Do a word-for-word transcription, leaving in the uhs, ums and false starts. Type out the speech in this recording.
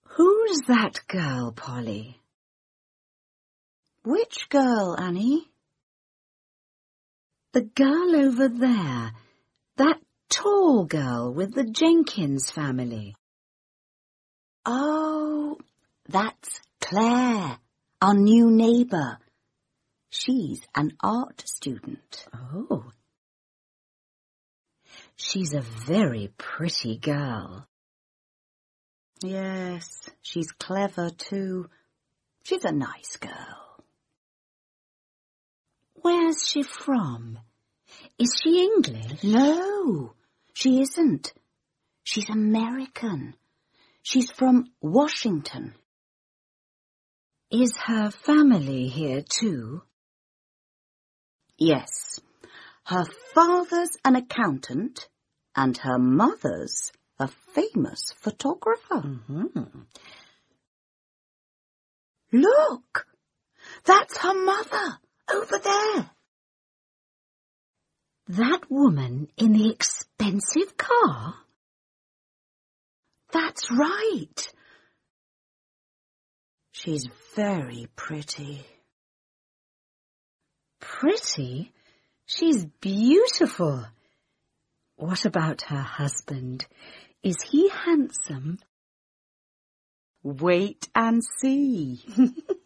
Who's that girl, Polly? Which girl, Annie? The girl over there. That tall girl with the Jenkins family. Oh, that's Claire, our new neighbour. She's an art student. Oh. She's a very pretty girl. Yes, she's clever too. She's a nice girl. Where's she from? Is she English? No, she isn't. She's American. She's from Washington. Is her family here too? Yes. Her father's an accountant and her mother's a famous photographer. Mm-hmm. Look, that's her mother over there. That woman in the expensive car? That's right. She's very pretty. Pretty? She's beautiful. What about her husband? Is he handsome? Wait and see.